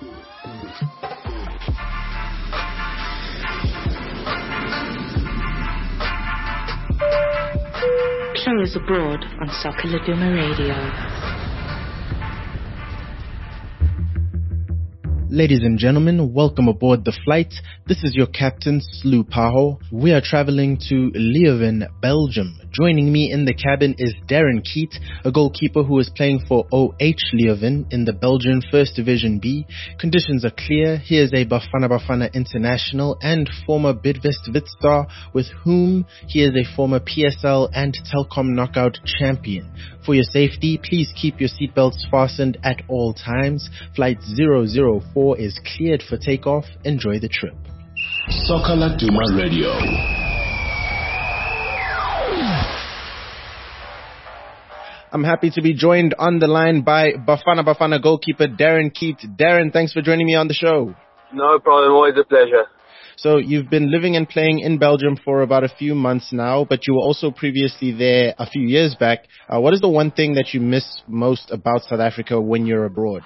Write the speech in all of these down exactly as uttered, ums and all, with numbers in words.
Players Abroad on Soccer Laduma Radio. Ladies and gentlemen, welcome aboard the flight. This is your captain, Slu Paho. We are traveling to Leuven, Belgium. Joining me in the cabin is Darren Keat, a goalkeeper who is playing for O H Leuven in the Belgian First Division B. Conditions are clear. He is a Bafana Bafana international and former Bidvest Vitstar, with whom he is a former P S L and Telkom knockout champion. For your safety, please keep your seatbelts fastened at all times. Flight zero zero four is cleared for takeoff. Enjoy the trip. Soccer Laduma Radio. I'm happy to be joined on the line by Bafana Bafana goalkeeper Darren Keat. Darren, thanks for joining me on the show. No problem, always a pleasure. So you've been living and playing in Belgium for about a few months now, but you were also previously there a few years back. Uh, what is the one thing that you miss most about South Africa when you're abroad?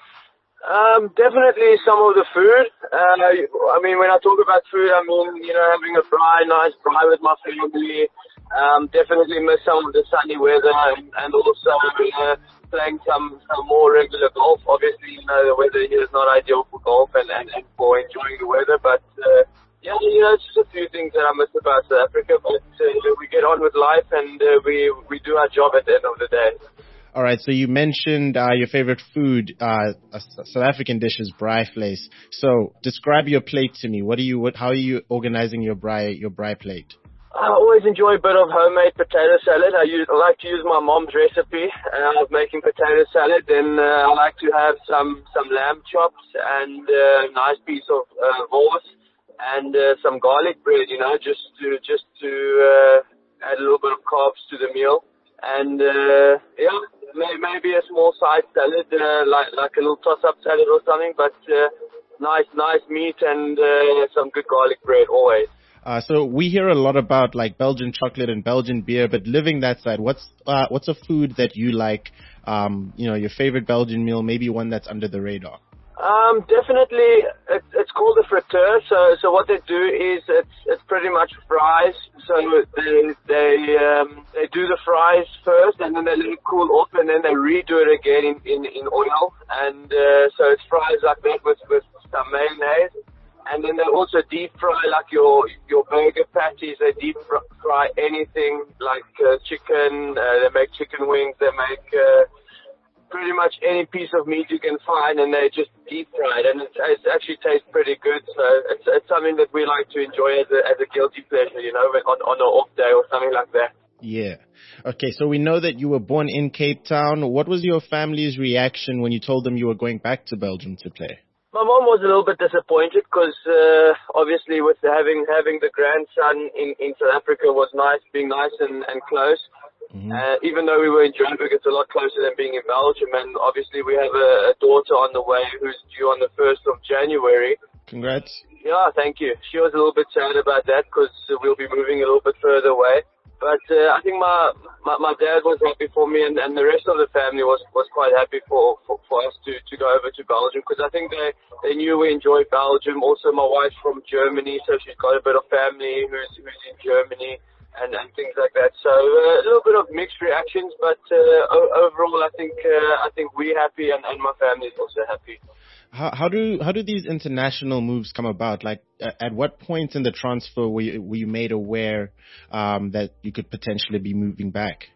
Um, definitely some of the food. Uh, I mean, when I talk about food, I mean, you know, having a braai, nice braai with my family. Um, definitely miss some of the sunny weather and, and also uh, playing some, some more regular golf. Obviously, you know, the weather here is not ideal for golf and, and, and for enjoying the weather, but uh, yeah, you know, it's just a few things that I miss about South Africa, but uh, we get on with life and uh, we, we do our job at the end of the day. All right, so you mentioned uh, your favorite food, uh, a South African dish is braai vleis. So describe your plate to me. What are you? What? How are you organizing your braai your braai plate? I always enjoy a bit of homemade potato salad. I, use, I like to use my mom's recipe uh, of making potato salad. Then uh, I like to have some some lamb chops and uh, a nice piece of uh, wors and uh, some garlic bread. You know, just to just to uh, add a little bit of carbs to the meal. And uh, yeah, maybe a small side salad, uh, like like a little toss-up salad or something. But uh, nice nice meat and uh, some good garlic bread always. Uh, so we hear a lot about like Belgian chocolate and Belgian beer, but living that side, what's uh, what's a food that you like? Um, you know, your favorite Belgian meal, maybe one that's under the radar. Um, definitely, it, it's called a friteur. So, so what they do is it's it's pretty much fries. So they they um, they do the fries first, and then they let it cool off, and then they redo it again in in, in oil. And uh, so it's fries like that with with some mayonnaise. And then they also deep fry like your your burger patties. They deep fry anything like uh, chicken. Uh, they make chicken wings. They make uh, pretty much any piece of meat you can find, and they just deep fry it. And it, it actually tastes pretty good. So it's it's something that we like to enjoy as a as a guilty pleasure, you know, on on an off day or something like that. Yeah. Okay. So we know that you were born in Cape Town. What was your family's reaction when you told them you were going back to Belgium to play? My mom was a little bit disappointed because uh, obviously with having having the grandson in, in South Africa was nice, being nice and, and close. Mm-hmm. Uh, even though we were in Joburg, it's a lot closer than being in Belgium. And obviously we have a, a daughter on the way who's due on the first of January. Congrats. Yeah, thank you. She was a little bit sad about that because we'll be moving a little bit further away. But uh, I think my, my my dad was happy for me, and, and the rest of the family was, was quite happy for, for, for us to, to go over to Belgium, because I think they, they knew we enjoyed Belgium. Also, my wife's from Germany, so she's got a bit of family who's who's in Germany and, and things like that. So uh, a little bit of mixed reactions, but uh, o- overall, I think uh, I think we're happy, and, and my family is also happy. How, how do how do these international moves come about? Like, at what point in the transfer were you, were you made aware um, that you could potentially be moving back?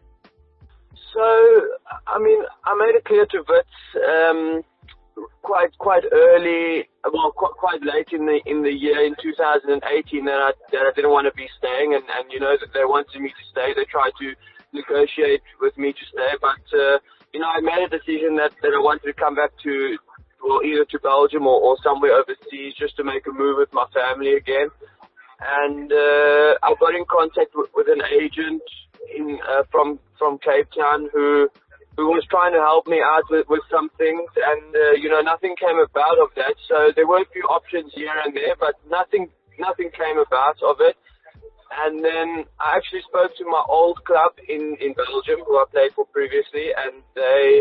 So, I mean, I made it clear to Wits um, quite quite early, well, quite, quite late in the in the year in two thousand eighteen that I that I didn't want to be staying, and, and you know that they wanted me to stay. They tried to negotiate with me to stay, but uh, you know, I made a decision that that I wanted to come back to. Well, either to Belgium or, or somewhere overseas, just to make a move with my family again. And uh, I got in contact with, with an agent in uh, from from Cape Town who who was trying to help me out with, with some things, and uh, you know, nothing came about of that. So there were a few options here and there, but nothing nothing came about of it. And then I actually spoke to my old club in in Belgium, who I played for previously, and they.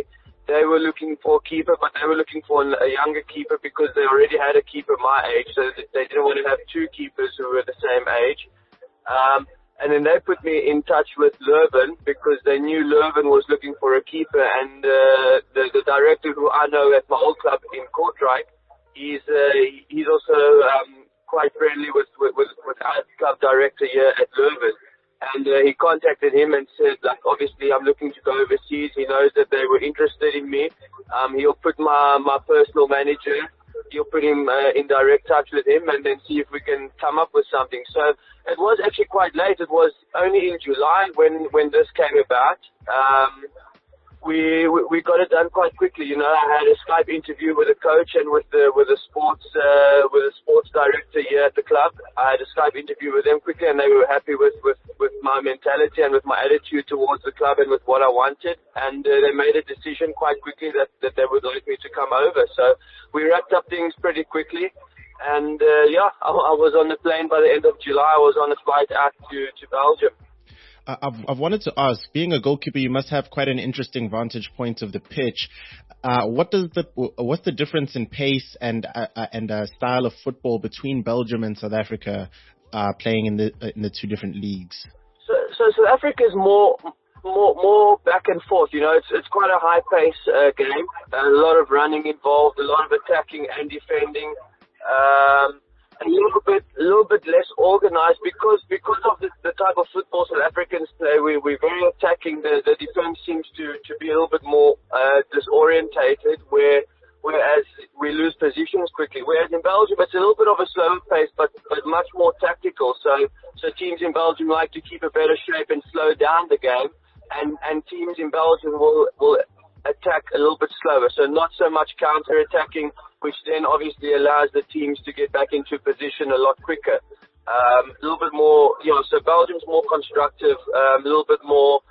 they were looking for a keeper, but they were looking for a younger keeper because they already had a keeper my age, so they didn't want to have two keepers who were the same age. Um, and then they put me in touch with Leuven because they knew Leuven was looking for a keeper, and uh, the, the director who I know at my old club in Kortrijk, he's uh, he's also um, quite friendly with, with, with, with our club director here at Leuven. And uh, he contacted him and said, like, obviously I'm looking to go overseas. He knows that they were interested in me. Um, he'll put my, my personal manager, he'll put him uh, in direct touch with him and then see if we can come up with something. So it was actually quite late. It was only in July when, when this came about. Um, we, we we got it done quite quickly. You know, I had a Skype interview with the coach and with the with the sports uh, with the sports director here at the club. I had a Skype interview with them quickly, and they were happy with with with my mentality and with my attitude towards the club and with what I wanted. And uh, they made a decision quite quickly that that they would like me to come over. So we wrapped up things pretty quickly. And uh, yeah, I, I was on the plane by the end of July. I was on a flight out to to Belgium. I've, I've wanted to ask, being a goalkeeper, you must have quite an interesting vantage point of the pitch. Uh, what does the what's the difference in pace and uh, and uh, style of football between Belgium and South Africa, uh, playing in the in the two different leagues? So, so South Africa is more more more back and forth. You know, it's it's quite a high pace uh, game. A lot of running involved, a lot of attacking and defending. Um, A little bit, a little bit less organized because because of the, the type of football South Africans play. We we're very attacking. The the defense seems to, to be a little bit more uh, disorientated. Where whereas we lose positions quickly. Whereas in Belgium it's a little bit of a slower pace, but but much more tactical. So so teams in Belgium like to keep a better shape and slow down the game, and and teams in Belgium will will attack a little bit slower. So not so much counter attacking, which then obviously allows the teams to get back into position a lot quicker. Um, a little bit more, you know, so Belgium's more constructive, um, a little bit more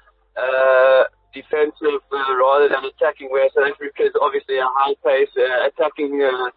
uh, defensive uh, rather than attacking, whereas South Africa is obviously a high-pace uh, attacking uh,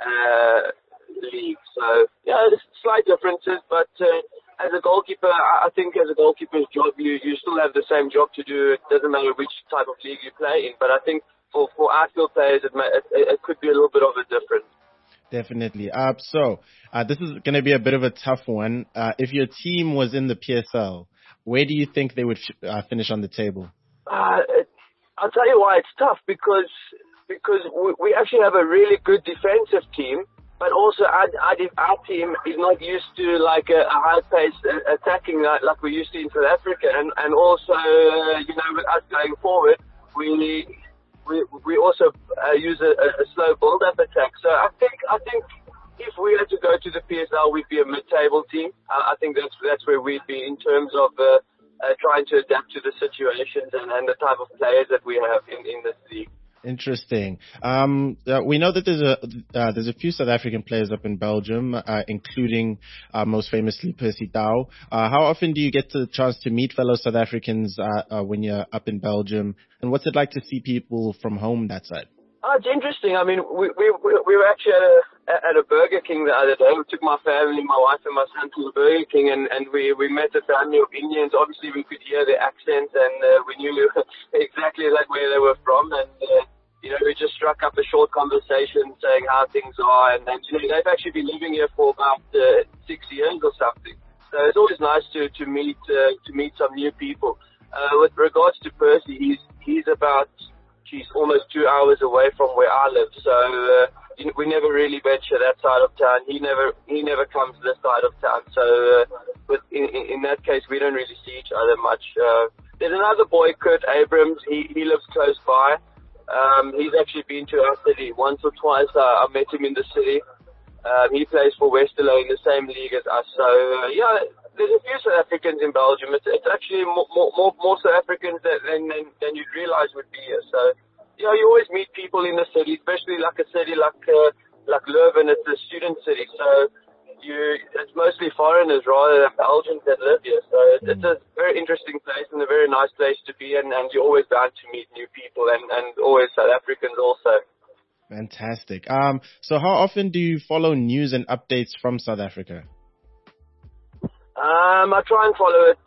uh, league. So, yeah, there's slight differences, but uh, as a goalkeeper, I think as a goalkeeper's job, you, you still have the same job to do. It doesn't matter which type of league you play in, but I think For, for outfield players, it, may, it, it could be a little bit of a difference. Definitely. Uh, so, uh, this is going to be a bit of a tough one. Uh, if your team was in the P S L, where do you think they would f- uh, finish on the table? Uh, it, I'll tell you why it's tough, because because we, we actually have a really good defensive team, but also our, our, our team is not used to like a, a high-paced attacking like, like we used to in South Africa, and, and also, uh, you know, with us going forward, we... We, we also uh, use a, a slow build-up attack. So I think I think if we had to go to the P S L, we'd be a mid-table team. I, I think that's that's where we'd be in terms of uh, uh, trying to adapt to the situations and, and the type of players that we have in, in this league. Interesting. Um, uh, we know that there's a uh, there's a few South African players up in Belgium, uh, including uh, most famously Percy Tau. Uh, how often do you get the chance to meet fellow South Africans uh, uh, when you're up in Belgium? And what's it like to see people from home that side? Oh, it's interesting. I mean, we we we were actually at a at a Burger King the other day. We took my family, my wife and my son to the Burger King, and and we we met a family of Indians. Obviously, we could hear their accents, and uh, we knew exactly like where they were from, and. Uh, You know, we just struck up a short conversation saying how things are, and, and you know, they've actually been living here for about uh, six years or something. So it's always nice to to meet uh, to meet some new people. Uh, with regards to Percy, he's he's about geez, almost two hours away from where I live. So uh, you know, we never really venture that side of town. He never he never comes this side of town. So uh, with in, in that case, we don't really see each other much. Uh, there's another boy, Kurt Abrams. He he lives close by. Um, he's actually been to our city once or twice. Uh, I met him in the city. Um, he plays for Westerlo in the same league as us. So, uh, yeah, there's a few South Africans in Belgium. It's, it's actually more, more, more South Africans than, than, than you'd realize would be here. So, yeah, you always meet people in the city, especially like a city like, uh, like Leuven. It's a student city. So, you, it's mostly foreigners rather than Belgians that live here. So it's, it's a very interesting place and a very nice place to be, and, and you're always bound to meet new people, and, and always South Africans also. Fantastic. Um, so how often do you follow news and updates from South Africa? Um, I try and follow it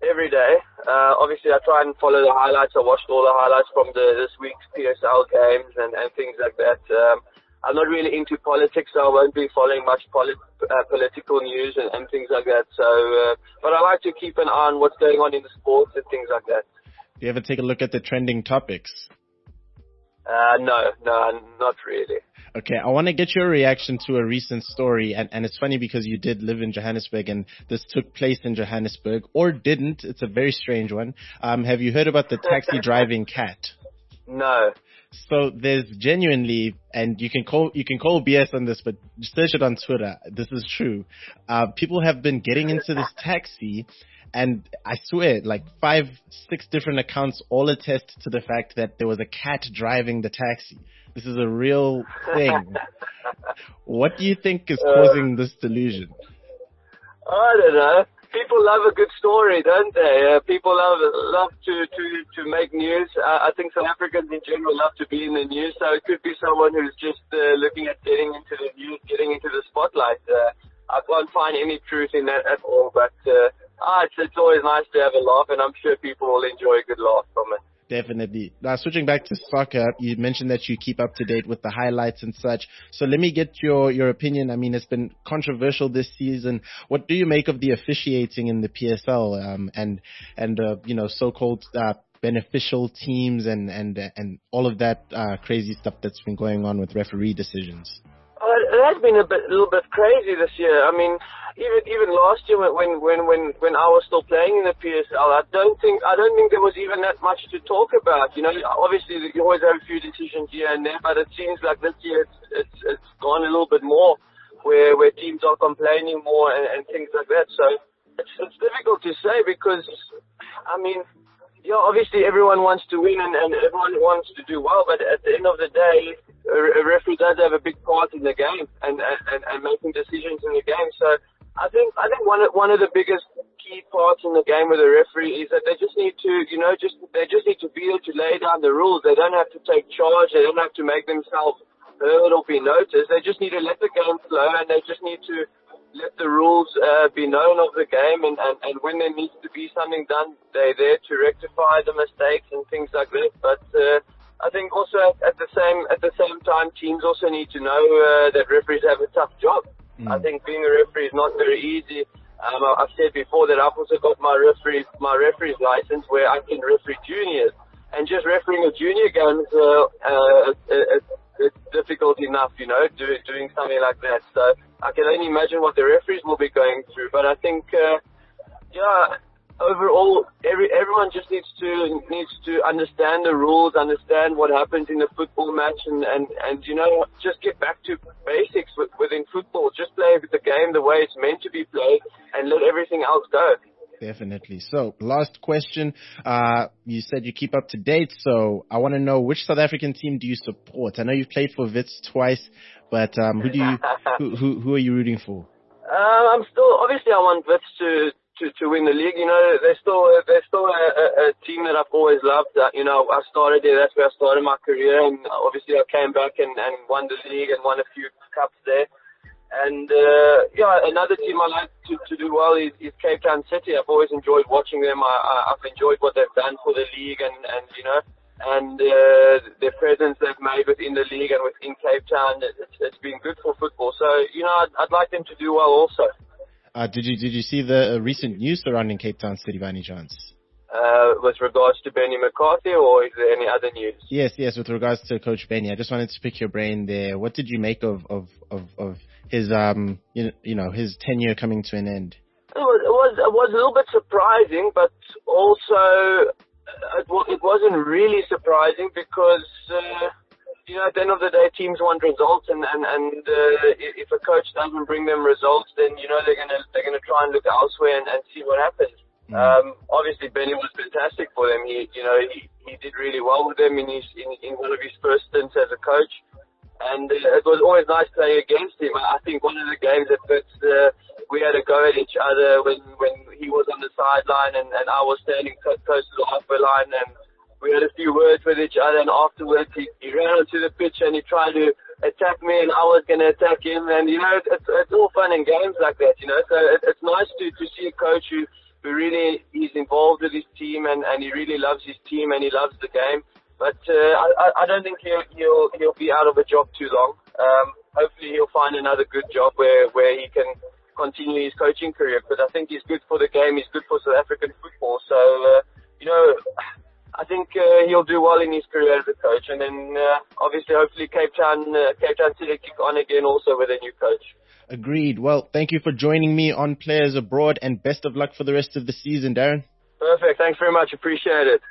every day. Uh, obviously, I try and follow the highlights. I watched all the highlights from the this week's P S L games and, and things like that. Um, I'm not really into politics, so I won't be following much polit- uh, political news and, and things like that. So, uh, but I like to keep an eye on what's going on in the sports and things like that. Do you ever take a look at the trending topics? Uh, no, no, not really. Okay, I want to get your reaction to a recent story, and, and it's funny because you did live in Johannesburg, and this took place in Johannesburg, or didn't. It's a very strange one. Um, have you heard about the taxi driving cat? No. So there's genuinely, and you can call you can call B S on this, but search it on Twitter. This is true. Uh, people have been getting into this taxi, and I swear, like five, six different accounts all attest to the fact that there was a cat driving the taxi. This is a real thing. What do you think is causing this delusion? I don't know. People love a good story, don't they? Uh, people love love to, to, to make news. Uh, I think South Africans in general love to be in the news, so it could be someone who's just uh, looking at getting into the news, getting into the spotlight. Uh, I can't find any truth in that at all, but uh, ah, it's, it's always nice to have a laugh, and I'm sure people will enjoy a good laugh from it. Definitely. Now, switching back to soccer, you mentioned that you keep up to date with the highlights and such. So let me get your, your opinion. I mean, it's been controversial this season. What do you make of the officiating in the P S L um, and, and uh, you know, so-called uh, beneficial teams and, and, and all of that uh, crazy stuff that's been going on with referee decisions? Uh, it has been a bit, a little bit crazy this year. I mean, even even last year when when when when I was still playing in the P S L, I don't think I don't think there was even that much to talk about. You know, obviously you always have a few decisions here and there, but it seems like this year it's it's, it's gone a little bit more, where where teams are complaining more and, and things like that. So it's it's difficult to say because, I mean, yeah, obviously everyone wants to win and, and everyone wants to do well, but at the end of the day, a, a referee does have a big part in the game and, and, and making decisions in the game. So I think I think one of, one of the biggest key parts in the game with a referee is that they just need to, you know, just they just need to be able to lay down the rules. They don't have to take charge. They don't have to make themselves heard or be noticed. They just need to let the game flow, and they just need to let the rules uh, be known of the game, and, and, and when there needs to be something done, they're there to rectify the mistakes and things like that. But uh, I think also at, at the same at the same time, teams also need to know uh, that referees have a tough job. Mm. I think being a referee is not very easy. Um, I've said before that I've also got my referee my referee's license where I can referee juniors, and just refereeing a junior game is uh, uh, it's, it's difficult enough, you know, do, doing something like that. So I can only imagine what the referees will be going through. But I think, uh, yeah, overall, every everyone just needs to needs to understand the rules, understand what happens in the football match, and, and, and you know, just get back to basics with, within football. Just play the game the way it's meant to be played, and let everything else go. Definitely. So, last question. Uh, you said you keep up to date, so I want to know, which South African team do you support? I know you've played for Wits twice, but um, who do you who, who who are you rooting for? Uh, I'm still obviously I want Wits to. To, to win the league. You know, they're still they're still a, a, a team that I've always loved. Uh, you know, I started there. That's where I started my career, and obviously I came back and, and won the league and won a few cups there. And uh, yeah, another team I like to, to do well is, is Cape Town City. I've always enjoyed watching them. I, I, I've enjoyed what they've done for the league, and, and you know, and uh, their presence they've made within the league and within Cape Town. It's, it's been good for football. So you know, I'd, I'd like them to do well also. Uh, did you did you see the uh, recent news surrounding Cape Town City by any chance? Uh, with regards to Benny McCarthy, or is there any other news? Yes, yes, with regards to Coach Benny. I just wanted to pick your brain there. What did you make of of of, of his um you know, you know his tenure coming to an end? It was it was, it was a little bit surprising, but also it, it wasn't really surprising because. Uh, You know, at the end of the day, teams want results, and and and uh, if a coach doesn't bring them results, then you know they're gonna they're gonna try and look elsewhere and, and see what happens. Mm. Um, obviously, Benny was fantastic for them. He, you know, he, he did really well with them in his in, in one of his first stints as a coach, and uh, it was always nice playing against him. I think one of the games that fits, uh, we had a go at each other when when he was on the sideline and, and I was standing close to the halfway line, and we had a few words with each other, and afterwards he, he ran onto the pitch and he tried to attack me, and I was going to attack him. And, you know, it's, it's all fun and games like that, you know. So it, it's nice to, to see a coach who, who really is involved with his team, and, and he really loves his team and he loves the game. But uh, I, I don't think he'll, he'll he'll be out of a job too long. Um, hopefully he'll find another good job where, where he can continue his coaching career. But I think he's good for the game. He's good for South African football. So uh, you know, I think uh, he'll do well in his career as a coach. And then uh, obviously, hopefully, Cape Town uh, Cape Town City kick on again also with a new coach. Agreed. Well, thank you for joining me on Players Abroad, and best of luck for the rest of the season, Darren. Perfect. Thanks very much. Appreciate it.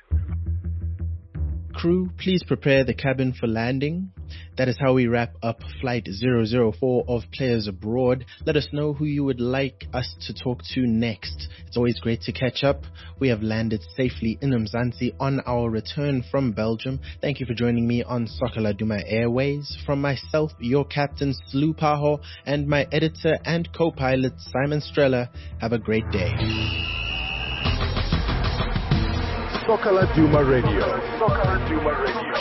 Crew, please prepare the cabin for landing. That is how we wrap up Flight zero zero four of Players Abroad. Let us know who you would like us to talk to next. It's always great to catch up. We have landed safely in Mzansi on our return from Belgium. Thank you for joining me on Soccer Laduma Airways. From myself, your captain Slu Paho, and my editor and co-pilot Simon Strella, have a great day. Soccer Laduma Radio. Soccer Laduma Radio.